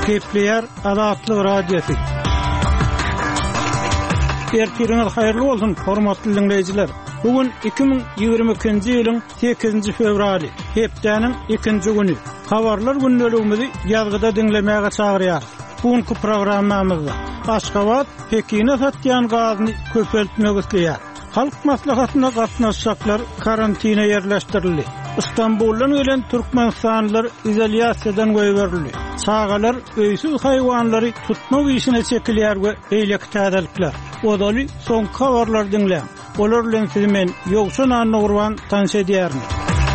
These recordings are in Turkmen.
Kepler Adatlı Radyosu. Ertiriniz hayırlı olsun, hormatly dinleyijiler. Bugün 2022-nji ýylyň 8-nji fevraly, hepdeniň 2-nji güni. Habarlar günnäligimizi ýazgyda dinlemäge çagyrýar. Bugünkü programmamyzda Aşgabat Pekine satýan gazyny köpeltmek isleýär. Halk maslahatyna gatnaşjaklar karantina ýerleşdirildi. İstanbuldan gelen Türkmenistanlylar izolasiýadan göýberildi. Çagalar öýsüz haýwanlary tutmak işine çekilýär we eýlek täzelikler. Odaly soň habarlar dinleň. Olar bilen sizi men Ýogşan Annurwan tanış edýärin.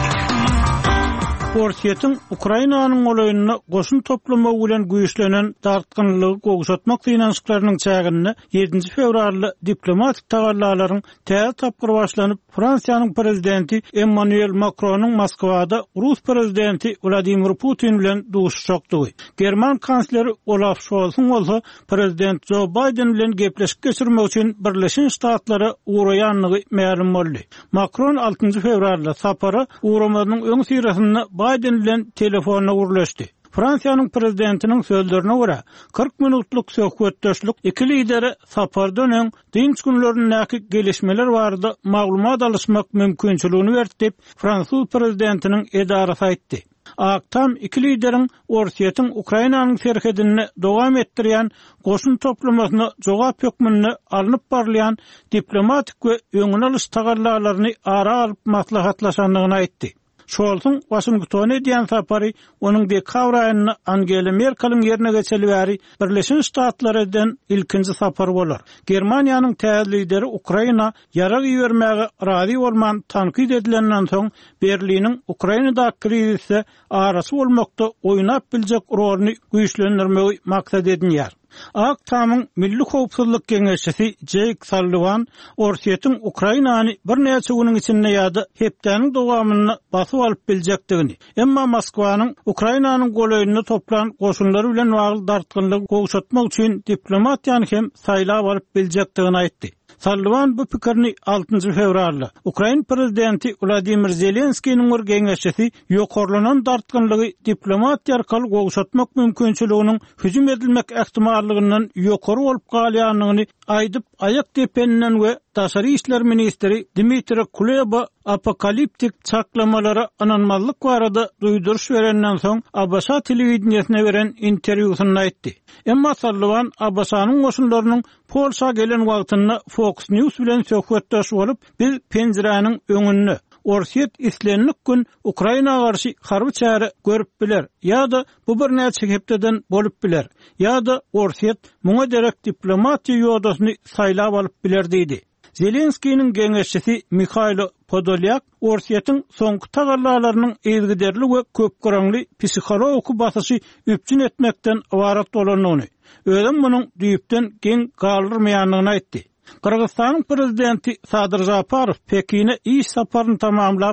Russiýanyň Ukrainanyň olaýyna goşun toplama bilen güýçlenen dartgynlygy gowşatmak finansyklarynyň çägini 7 fevralda diplomatik tagallalaryň täze tapgyr başlanyp Fransiýanyň prezidenti Emmanuel Macronyň Moskwada Rus prezidenti Vladimir Putin bilen duşuşakdy. German kansleri Olaf Scholz'un bolsa prezident Joe Biden bilen gepleşik geçirmek üçin Birleşen Ştatlara uğraýanlygy ma'lum boldy. Macron 6 fevralda sapara uğramanyň öň sirasyna Biden bilen telefonna gurlaşdy. Fransiýanyň prezidentiniň sözlerine görä 40 minutluk söhbetdeşlik iki lideri sapardan öň dinç günlerindäki gelişmeler barada maglumat alışmak mümkinçiligini berdi dep Fransuz prezidentiniň edarasy aýtdy. Aktam iki lideriň Russiýanyň Ukrainanyň serhedini dowam etdirýän goşun toplamasyna jogap hökmüni alınıp barlayan diplomatik we öňüne alyş tagallalaryny ara alyp maslahatlaşanlygyny aýtdy. Scholz'un Washington'a edýän sapary onuň dekabr aýyna Angela Merkel'iň ýerine geçelibäri Birleşen Ştatlarydan ilkinji sapar bolar. Germaniýanyň täze lideri Ukraina ýarag ýermäge razy bolman tankyd edilenden soň Berliniň Ukrainada krizise arasy bolmakda oýnap biljek rolyny güýçlendirmegi maksat edilýär. Aktamyň Milli Howpsuzlyk Geňeşçisi Jake Sullivan Russiýanyň Ukrainany bir näçe güniň içinde ýa-da hepdeniň dowamyny basyp alyp biljekdigini, emma Moskwanyň Ukrainanyň golaýyny toplan goşunlary bilen bagly dartgynlygy gowşatmak üçin diplomatiýany hem saýlap alyp biljekdigini aýtdy. Sullivan bu pikirini 6 fevralda Ukraina prezidenti Vladimir Zelenskiýiň bir geňeşçisi ýokarlanan dartgynlygy diplomatiýa arkaly gowşatmak mümkinçiliginiň hüjüm edilmek ähtimallygyndan ýokary bolup galýanlygyny aýdyp aýak depeninden we Daşary işler ministri Dmitri Kuleba apokaliptik çaklamalara ananmazlyk barada duýduruş berenden soň ABC telewizionyna beren interwýusyny aýtdy. Emma Sullivan ABC'nyň goşunlarynyň Polşa gelen wagtyna Fox News bilen söhbetdeş bolup biz penjiräniň öňünde Russiýa islenlik gün Ukraina garşy harby çäre görüp biler ýa-da bu bir näçe hepdeden bolup biler ýa-da Russiýa muňa derek diplomatiýa ýoldaşyny saýlap alyp biler diýdi. Zelenskiýiň geňeşçisi Mikhailo Podolyak Russiýanyň soňky tagallalarynyň ezgiderli we köpgöreňli psixologik basyşy üpçün etmekden ibaret bolanyny, özüm munyň düýüpden geň galdyrmaýanlygyny aýtdy. Kırgızstanyň prezidenti Sadyr Japarow Pekine iş saparyny tamamlap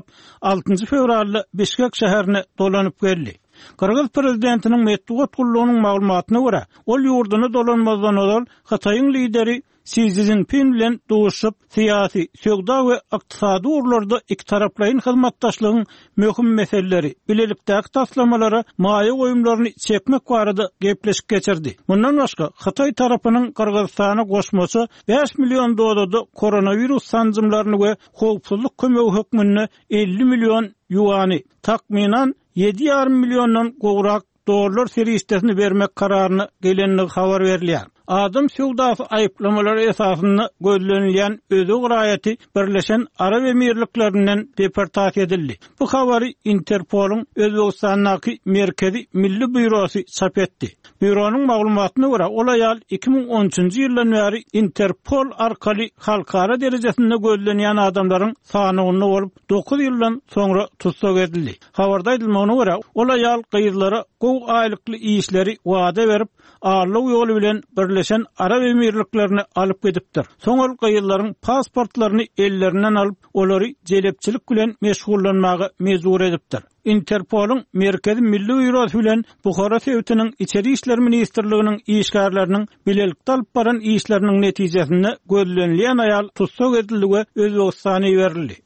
6 fevralda Bişkek şäherine dolanyp geldi. Kırgız prezidentiniň medeniýet gullugynyň maglumatyna görä, ol ýurduny dolanmazdan ol Hataýyň lideri Xi Jinping bilen duşup syýasy, sögda we ykdysady urlarda iki taraplaryň hyzmatdaşlygynyň möhüm meseleleri, bilelikdäki taslamalara maýa goýumlaryny çekmek barada gepleşik geçirdi. Bundan başga Hataý tarapynyň Kırgızstana goşmasy 5 million dollarda koronavirus sanjymlaryny we howpsuzlyk kömegi hökmüni 50 million yuany, takminan 7,5 milliondan gowrak dollar serişdesini bermek kararyny gelenligi habar berilýär. Adam söwdasy aýyplamалary esasynda gözlenilýän özü guraýaty Birleşen Arab Emirliklerinden deportat edildi. Bu habary Interpol'un Özbegistandaky Merkezi Milli Bürosu çap etdi. Büronun maglumatyna görä, ol aýal 2013-nji ýyldan bäri Interpol arkaly halkara derejesinde gözlenýän adamlaryň sanyny bolup 9 ýyldan soňra tutsak edildi. Habarda aýdylmagyna görä, ol aýal gyýylara gow aýlykly işleri wada berip, ağırlık ýoly bilen Birleşen Arab Emirliklerine alyp gidipdir. Soňal gyýylaryň pasportlaryny ellerinden alyp, olary jelepçilik bilen meşgullanmagy mezur edipdir. Interpol'un Merkezi Milli Bürosu bilen Buhara Sewtiniň İçeri işler ministrliginiň işgärleriniň bilelikde alyp baran işleriniň netijesinde gözlenilýän aýal tutsak edildi we Özbegistana berildi.